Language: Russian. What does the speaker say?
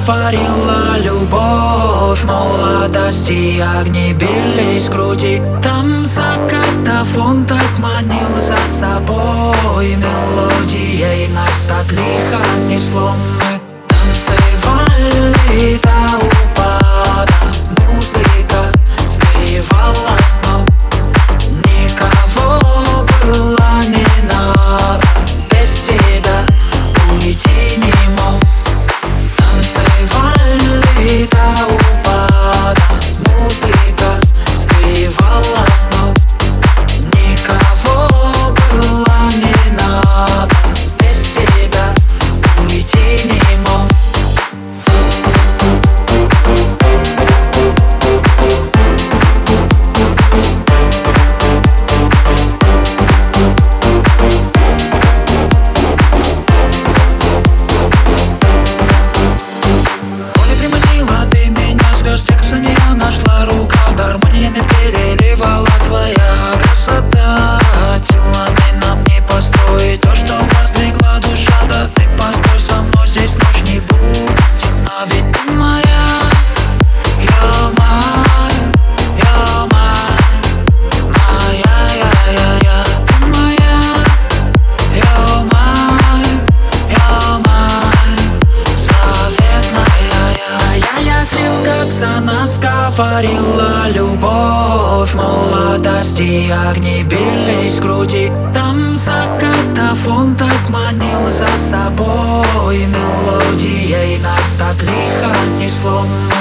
говорила любовь, молодости огни бились в груди. Там закатофон так манил за собой, мелодией нас так лихо несло. Мы танцевали до упада, музыка сливала снов. Никого было не надо, без тебя уйти не мог. Танцевали до упада, музыка сливала снов. Никого было не надо, без тебя уйти не мог. Нашла рука, гармониями переливала твоя красота. Телами нам не построить то, что воздвигла душа. Да ты постой со мной, здесь ночь не будет темна. Ведь ты моя, you're mine, you're mine, моя, я. Ты моя, you're mine, you're mine, заветная я слил, как за нас говорила любовь, молодости огни бились в груди. Там закатофон так манил за собой, мелодией нас так лихо несло.